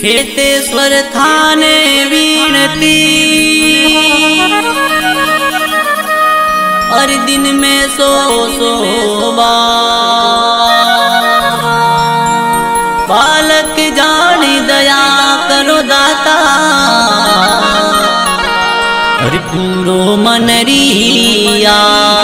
खेतेश्वर थाने विनती हर दिन में सो बालक जानी दया करो दाता हरि पूरो मनरिया।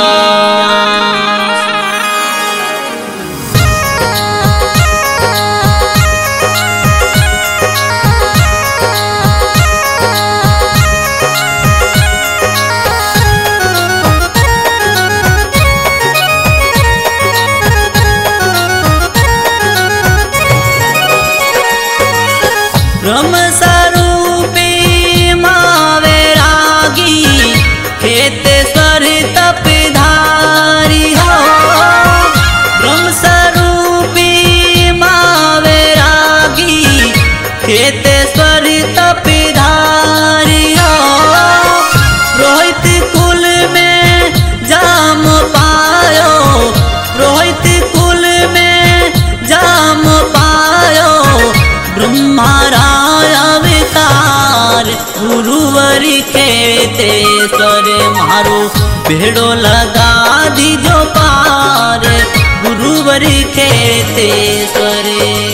ब्रह्म स्वरूपी मावे रागी खेतेश्वर तपधारी हो। ब्रह्म स्वरूपी मावे रागी खेतेश्वर तपधारी हो। रोहित कुल में जाम पायो, रोहित कुल में जाम पायो। ब्रह्माराय अवतार गुरुवर खेतेश्वर मारो भेड़ो लगा दीजो पार गुरुवर खेतेश्वर।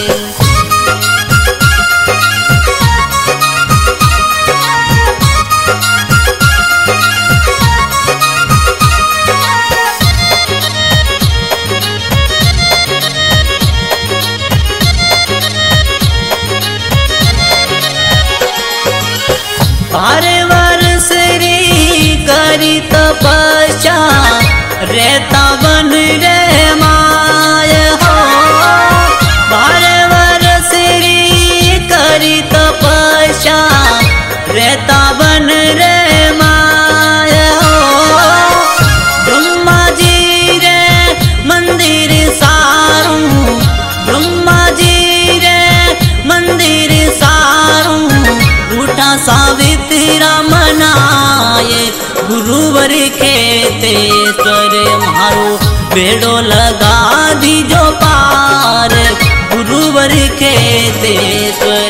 बारह वर्ष री करी तपस्या रहता बन रे माय हो। 12 वर्ष री करी तपस्या रहता बन रे माय हो। ब्रह्मा जी रे मंदिर सारू, ब्रह्मा जी रे मंदिर सारू उठा सावित्रा मनाए गुरुवर खेतेश्वर मारो बेड़ो लगा दीजो पार गुरुवर खेतेश्वर।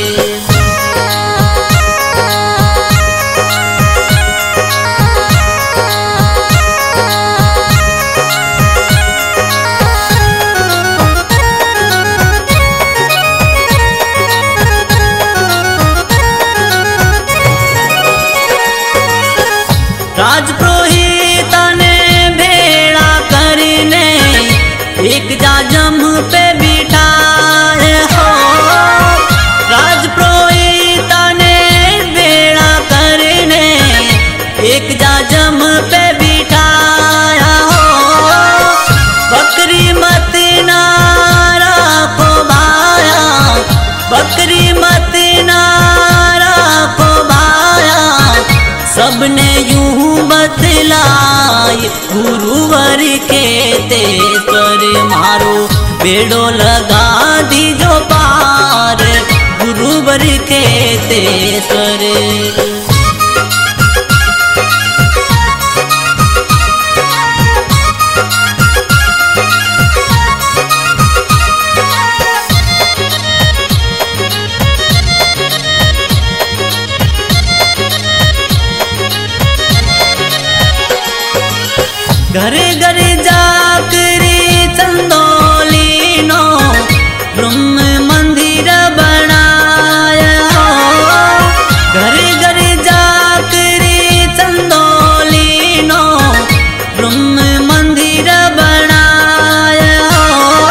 राजपुरोहित ने भेड़ा करने एक जाजम पे बिठाए हो। राजपुरोहित ने भेड़ा करने एक जाजम पे बिठाया हो। बकरी मत ना राखो भाया, बकरी मत ना राखो भाया। सबने यूं बतलाए गुरुवर खेतेश्वर मारो बेड़ो लगा दीजो पार गुरुवर खेतेश्वर। घरे घरे जाकरी चंदोली नो ब्रह्म मंदिर बनाया हो। घरे घरे जाकरी चंदोली नो ब्रह्म मंदिर बनाया हो।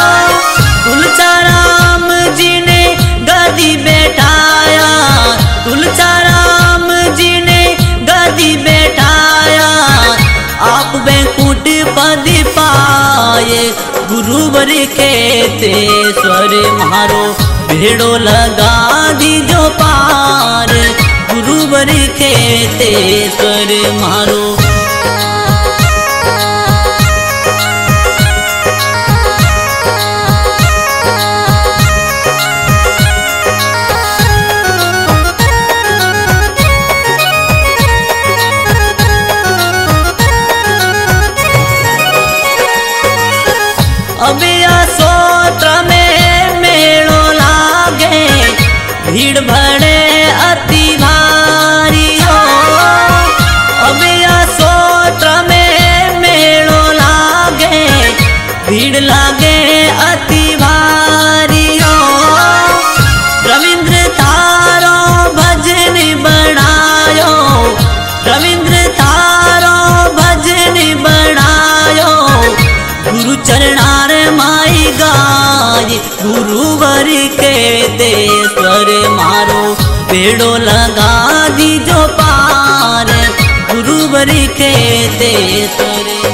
तुलसीराम जी ने गदी बैठाया, तुलसीराम जी ने गदी बैठाया। आप बैकुंठ पद पाए गुरुवर खेतेश्वर मारो भेड़ो लगा दीजो पार गुरुवर खेतेश्वर मारो। भेद लागे अति भारी हो। रविंद्र थारो भजन बढ़ायो, रविंद्र थारो भजन बढ़ायो। गुरु चरणार माई गाय, गुरुवर के देश्वर मारो बेड़ो लगा दीजो पार। गुरुवर के देश्वर